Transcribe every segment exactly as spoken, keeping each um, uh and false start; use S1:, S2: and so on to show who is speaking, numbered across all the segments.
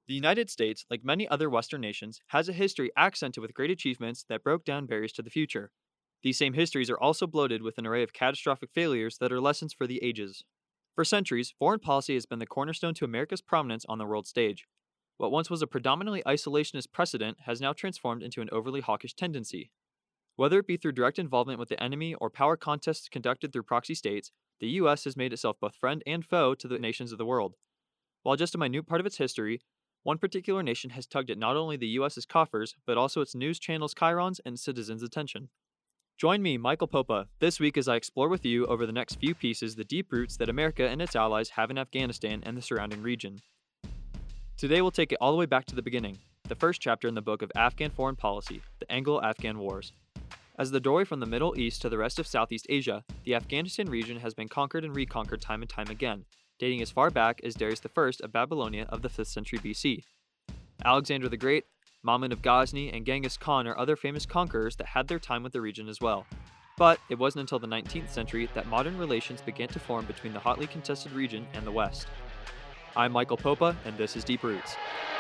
S1: The United States, like many other Western nations, has a history accented with great achievements that broke down barriers to the future. These same histories are also bloated with an array of catastrophic failures that are lessons for the ages. For centuries, foreign policy has been the cornerstone to America's prominence on the world stage. What once was a predominantly isolationist precedent has now transformed into an overly hawkish tendency. Whether it be through direct involvement with the enemy or power contests conducted through proxy states, the U S has made itself both friend and foe to the nations of the world. While just a minute part of its history, one particular nation has tugged at not only the U S's coffers, but also its news channels' chyrons and citizens' attention. Join me, Michael Popa, this week as I explore with you over the next few pieces the deep roots that America and its allies have in Afghanistan and the surrounding region. Today we'll take it all the way back to the beginning, the first chapter in the book of Afghan foreign policy, the Anglo-Afghan Wars. As the doorway from the Middle East to the rest of Southeast Asia, the Afghanistan region has been conquered and reconquered time and time again, dating as far back as Darius the First of Babylonia of the fifth century B C. Alexander the Great, Mahmud of Ghazni, and Genghis Khan are other famous conquerors that had their time with the region as well. But it wasn't until the nineteenth century that modern relations began to form between the hotly contested region and the West. I'm Michael Popa, and this is Deep Roots.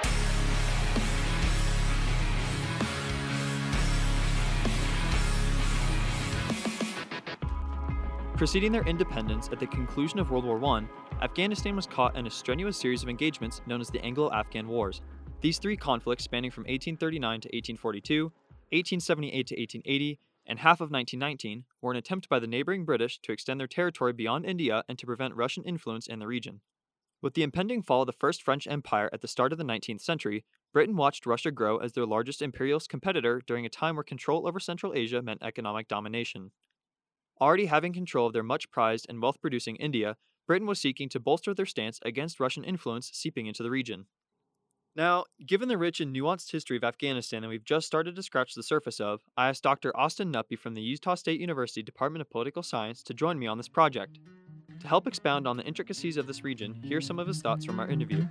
S1: Preceding their independence at the conclusion of World War One, Afghanistan was caught in a strenuous series of engagements known as the Anglo-Afghan Wars. These three conflicts, spanning from eighteen thirty-nine to eighteen forty-two, eighteen seventy-eight to eighteen eighty, and half of nineteen nineteen, were an attempt by the neighboring British to extend their territory beyond India and to prevent Russian influence in the region. With the impending fall of the First French Empire at the start of the nineteenth century, Britain watched Russia grow as their largest imperialist competitor during a time where control over Central Asia meant economic domination. Already having control of their much prized and wealth-producing India, Britain was seeking to bolster their stance against Russian influence seeping into the region. Now, given the rich and nuanced history of Afghanistan that we've just started to scratch the surface of, I asked Doctor Austin Nuppy from the Utah State University Department of Political Science to join me on this project. To help expound on the intricacies of this region, here's some of his thoughts from our interview.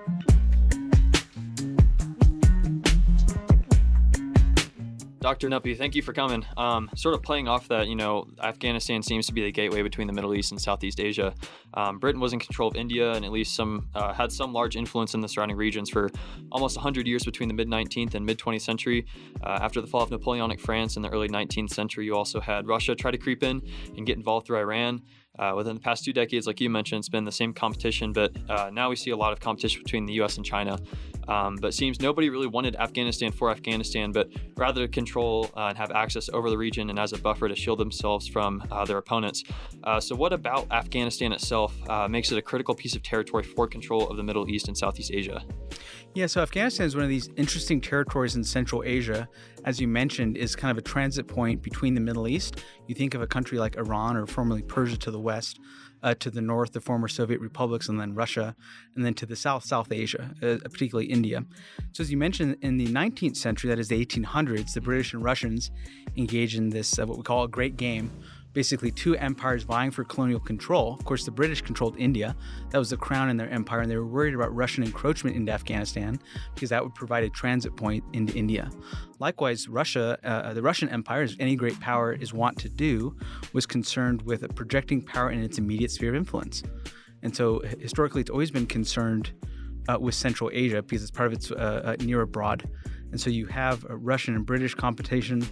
S1: Doctor Nuppy, thank you for coming. Um, sort of playing off that, you know, Afghanistan seems to be the gateway between the Middle East and Southeast Asia. Um, Britain was in control of India and at least some uh, had some large influence in the surrounding regions for almost one hundred years between the mid-nineteenth and mid-twentieth century. Uh, after the fall of Napoleonic France in the early nineteenth century, you also had Russia try to creep in and get involved through Iran. Uh, within the past two decades, like you mentioned, it's been the same competition, but uh, now we see a lot of competition between the U S and China. Um, but it seems nobody really wanted Afghanistan for Afghanistan, but rather to control uh, and have access over the region and as a buffer to shield themselves from uh, their opponents. Uh, so what about Afghanistan itself uh, makes it a critical piece of territory for control of the Middle East and Southeast Asia?
S2: Yeah, so Afghanistan is one of these interesting territories in Central Asia. As you mentioned, is kind of a transit point between the Middle East. You think of a country like Iran or formerly Persia to the west, uh, to the north, the former Soviet republics, and then Russia, and then to the south, South Asia, uh, particularly India. So as you mentioned, in the nineteenth century, that is the eighteen hundreds, the British and Russians engaged in this, uh, what we call a great game. Basically two empires vying for colonial control. Of course, the British controlled India. That was the crown in their empire, and they were worried about Russian encroachment into Afghanistan because that would provide a transit point into India. Likewise, Russia, uh, the Russian Empire, as any great power is wont to do, was concerned with projecting power in its immediate sphere of influence. And so historically, it's always been concerned uh, with Central Asia because it's part of its uh, uh, near abroad. And so you have a Russian and British competition.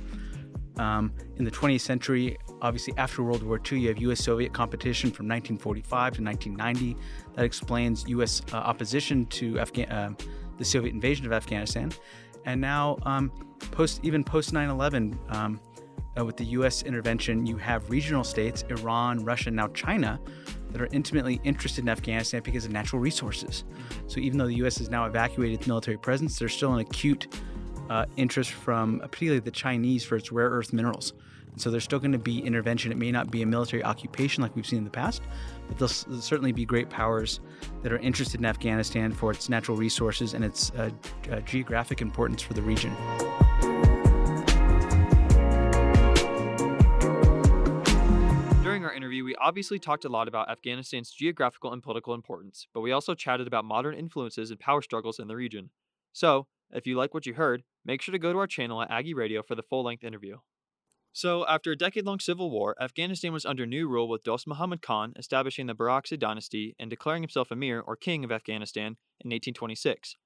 S2: Um, in the twentieth century, obviously after World War Two, you have U S-Soviet competition from nineteen forty-five to nineteen ninety. That explains U S uh, opposition to Afga- uh, the Soviet invasion of Afghanistan. And now, um, post even post nine eleven, um, uh, with the U S intervention, you have regional states, Iran, Russia, now China, that are intimately interested in Afghanistan because of natural resources. So even though the U S has now evacuated its military presence, there's still an acute Uh, interest from uh, particularly the Chinese for its rare earth minerals. And so there's still going to be intervention. It may not be a military occupation like we've seen in the past, but there'll, s- there'll certainly be great powers that are interested in Afghanistan for its natural resources and its uh, uh, geographic importance for the region.
S1: During our interview, we obviously talked a lot about Afghanistan's geographical and political importance, but we also chatted about modern influences and power struggles in the region. So, if you like what you heard, make sure to go to our channel at Aggie Radio for the full-length interview. So, after a decade-long civil war, Afghanistan was under new rule with Dost Muhammad Khan establishing the Barakzai dynasty and declaring himself Emir, or King, of Afghanistan in eighteen twenty-six.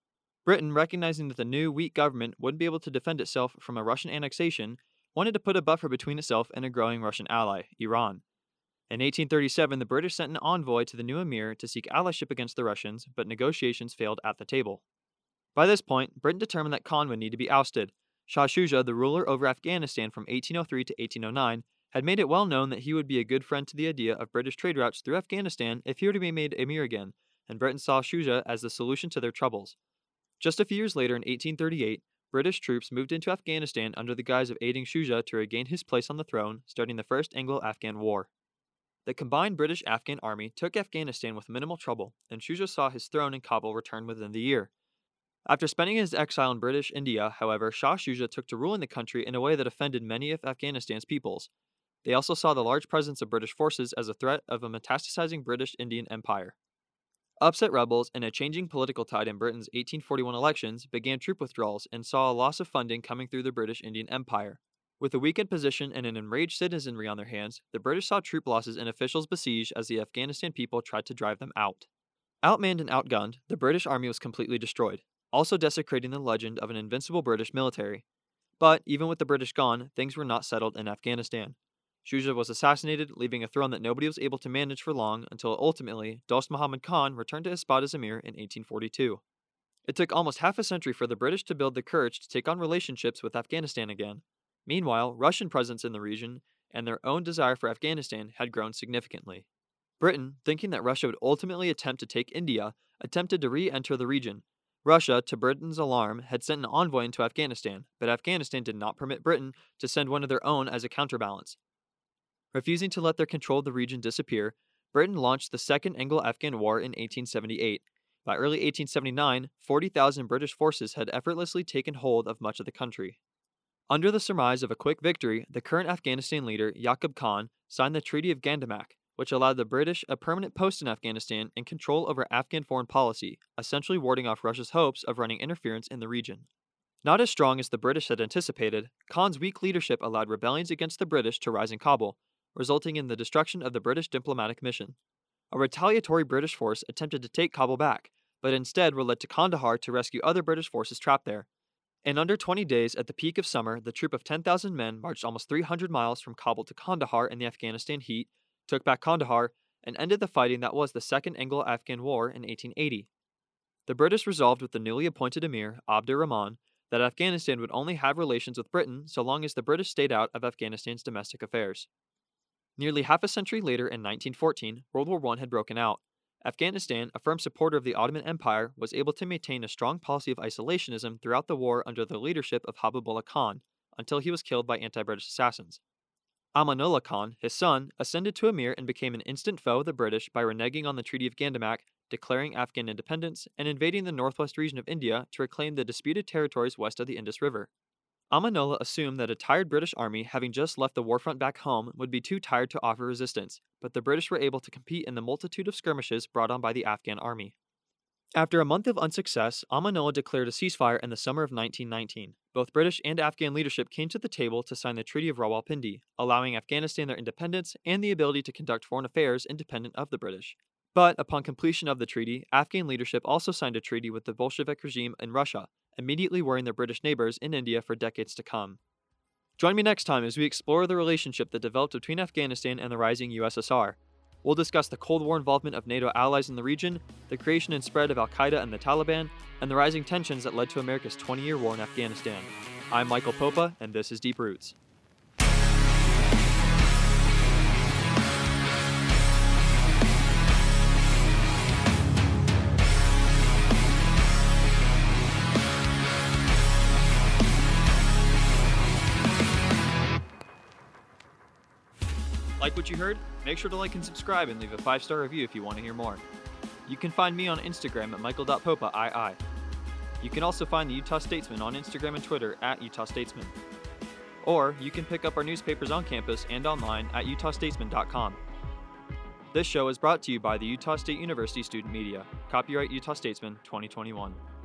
S1: Britain, recognizing that the new, weak government wouldn't be able to defend itself from a Russian annexation, wanted to put a buffer between itself and a growing Russian ally, Iran. In eighteen thirty-seven, the British sent an envoy to the new emir to seek allyship against the Russians, but negotiations failed at the table. By this point, Britain determined that Khan would need to be ousted. Shah Shuja, the ruler over Afghanistan from eighteen oh three to eighteen oh nine, had made it well known that he would be a good friend to the idea of British trade routes through Afghanistan if he were to be made emir again, and Britain saw Shuja as the solution to their troubles. Just a few years later, in eighteen thirty-eight, British troops moved into Afghanistan under the guise of aiding Shuja to regain his place on the throne, starting the First Anglo-Afghan War. The combined British-Afghan army took Afghanistan with minimal trouble, and Shuja saw his throne in Kabul return within the year. After spending his exile in British India, however, Shah Shuja took to ruling the country in a way that offended many of Afghanistan's peoples. They also saw the large presence of British forces as a threat of a metastasizing British Indian Empire. Upset rebels and a changing political tide in Britain's eighteen forty-one elections began troop withdrawals and saw a loss of funding coming through the British Indian Empire. With a weakened position and an enraged citizenry on their hands, the British saw troop losses and officials besieged as the Afghanistan people tried to drive them out. Outmanned and outgunned, the British army was completely destroyed, also desecrating the legend of an invincible British military. But even with the British gone, things were not settled in Afghanistan. Shuja was assassinated, leaving a throne that nobody was able to manage for long until ultimately Dost Muhammad Khan returned to his spot as emir in eighteen forty-two. It took almost half a century for the British to build the courage to take on relationships with Afghanistan again. Meanwhile, Russian presence in the region and their own desire for Afghanistan had grown significantly. Britain, thinking that Russia would ultimately attempt to take India, attempted to re-enter the region. Russia, to Britain's alarm, had sent an envoy into Afghanistan, but Afghanistan did not permit Britain to send one of their own as a counterbalance. Refusing to let their control of the region disappear, Britain launched the Second Anglo-Afghan War in eighteen seventy-eight. By early eighteen seventy-nine, forty thousand British forces had effortlessly taken hold of much of the country. Under the surmise of a quick victory, the current Afghanistan leader, Yaqub Khan, signed the Treaty of Gandamak, which allowed the British a permanent post in Afghanistan and control over Afghan foreign policy, essentially warding off Russia's hopes of running interference in the region. Not as strong as the British had anticipated, Khan's weak leadership allowed rebellions against the British to rise in Kabul, resulting in the destruction of the British diplomatic mission. A retaliatory British force attempted to take Kabul back, but instead were led to Kandahar to rescue other British forces trapped there. In under twenty days, at the peak of summer, the troop of ten thousand men marched almost three hundred miles from Kabul to Kandahar in the Afghanistan heat, took back Kandahar, and ended the fighting that was the Second Anglo-Afghan War in eighteen eighty. The British resolved with the newly appointed emir, Abdur Rahman, that Afghanistan would only have relations with Britain so long as the British stayed out of Afghanistan's domestic affairs. Nearly half a century later, in nineteen fourteen, World War One had broken out. Afghanistan, a firm supporter of the Ottoman Empire, was able to maintain a strong policy of isolationism throughout the war under the leadership of Habibullah Khan, until he was killed by anti-British assassins. Amanullah Khan, his son, ascended to emir and became an instant foe of the British by reneging on the Treaty of Gandamak, declaring Afghan independence, and invading the northwest region of India to reclaim the disputed territories west of the Indus River. Amanullah assumed that a tired British army, having just left the warfront back home, would be too tired to offer resistance, but the British were able to compete in the multitude of skirmishes brought on by the Afghan army. After a month of unsuccess, Amanullah declared a ceasefire in the summer of nineteen nineteen. Both British and Afghan leadership came to the table to sign the Treaty of Rawalpindi, allowing Afghanistan their independence and the ability to conduct foreign affairs independent of the British. But upon completion of the treaty, Afghan leadership also signed a treaty with the Bolshevik regime in Russia, immediately worrying their British neighbors in India for decades to come. Join me next time as we explore the relationship that developed between Afghanistan and the rising U S S R. We'll discuss the Cold War involvement of NATO allies in the region, the creation and spread of Al-Qaeda and the Taliban, and the rising tensions that led to America's twenty-year war in Afghanistan. I'm Michael Popa, and this is Deep Roots. Like what you heard? Make sure to like and subscribe and leave a five star review if you want to hear more. You can find me on Instagram at michael dot popa two. You can also find the Utah Statesman on Instagram and Twitter at Utah Statesman. Or you can pick up our newspapers on campus and online at utah statesman dot com. This show is brought to you by the Utah State University Student Media. Copyright Utah Statesman twenty twenty-one.